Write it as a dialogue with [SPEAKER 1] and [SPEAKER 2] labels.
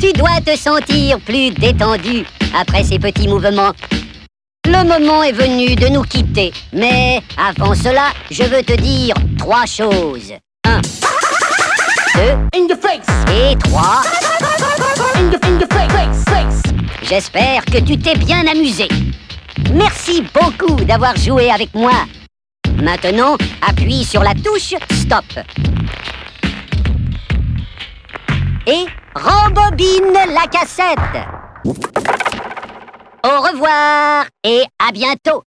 [SPEAKER 1] Tu dois te sentir plus détendu après ces petits mouvements. Le moment est venu de nous quitter, mais avant cela, je veux te dire 3 choses. 1, 2,
[SPEAKER 2] In your face,
[SPEAKER 1] et 3.
[SPEAKER 2] in your face.
[SPEAKER 1] J'espère que tu t'es bien amusé. Merci beaucoup d'avoir joué avec moi. Maintenant, appuie sur la touche Stop. Et rembobine la cassette. Au revoir et à bientôt.